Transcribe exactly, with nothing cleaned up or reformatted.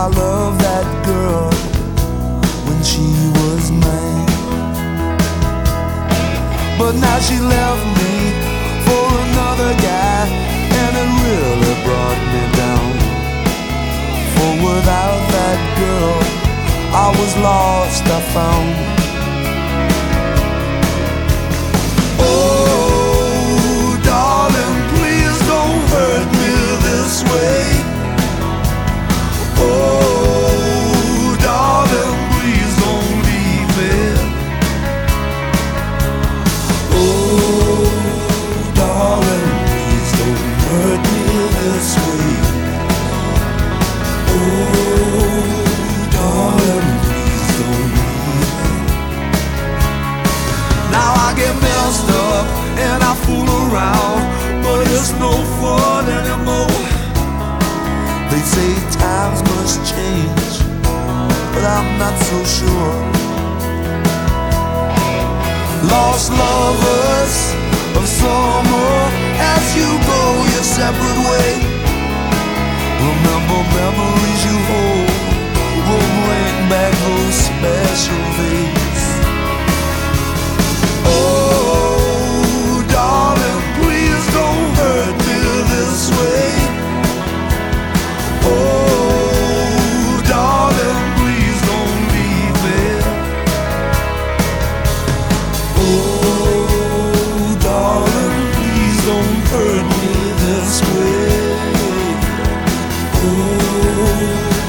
I loved that girl when she was mine. But now she left me for another guy, and it really brought me down. For without that girl, I was lost, I found. Oh, darling, please don't hurt me this way. Oh, darling, please don't leave me. Oh, darling, please don't hurt me this way. Oh, darling, please don't leave me. Now I get messed up and I fool around, but it's no fun anymore. They say times must change, but I'm not so sure. Lost lovers of summer, as you go your separate way. Remember memories you hold will bring back those special days. Oh, darling, please don't hurt me this way. Oh, darling, please don't leave me. Oh, darling, please don't hurt me this way. Oh,